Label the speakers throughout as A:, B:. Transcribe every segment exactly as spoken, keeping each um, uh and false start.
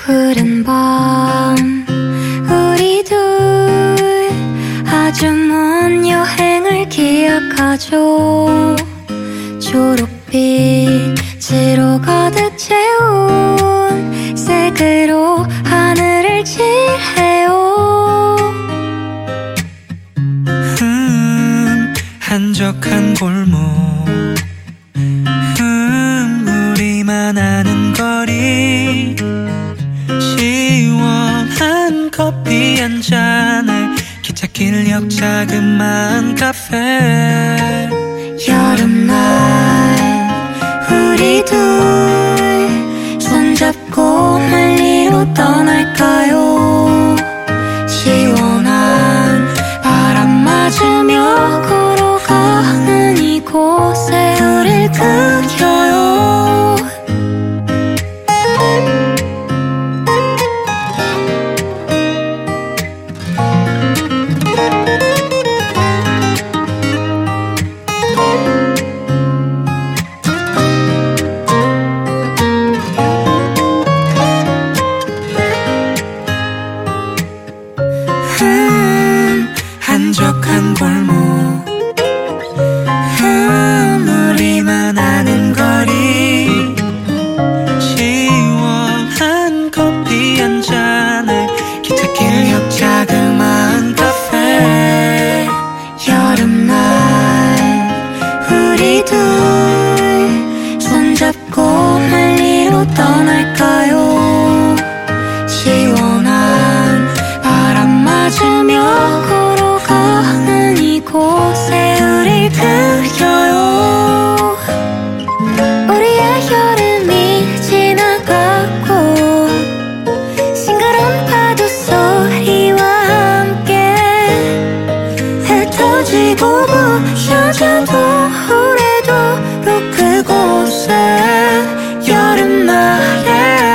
A: 푸른 밤 우리 둘 아주 먼 여행을 기억하죠. 초록빛으로 가득 채운 색으로 하늘을 칠해요.
B: 음, 한적한 골목, 음, 우리만 아는 거리, 시원한 커피 한 잔에 기찻길 역 자그마한 카페.
A: 여름날 우리 둘 손잡고 멀리로 떠날까요? 시원한 바람 맞으며 걸어가는 이곳에 우릴 그려요. 음,
B: 한적한 골목, 음, 우리만 아는 거리, 시원한 커피 한 잔에 기찻길 역 자그마한 카페.
A: 여름날 우리 둘 손잡고 멀리로 떠날까요? 시원한 바람 맞으며 걸어가는 이곳에 우릴 그려요. 우리의 여름이 지나가고 싱그런 파도 소리와 함께 흩어지고 부셔져도 오래도록 그곳에 여름날에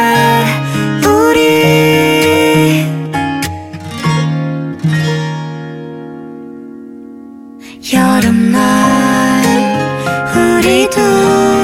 A: 우리 여름날 우리 둘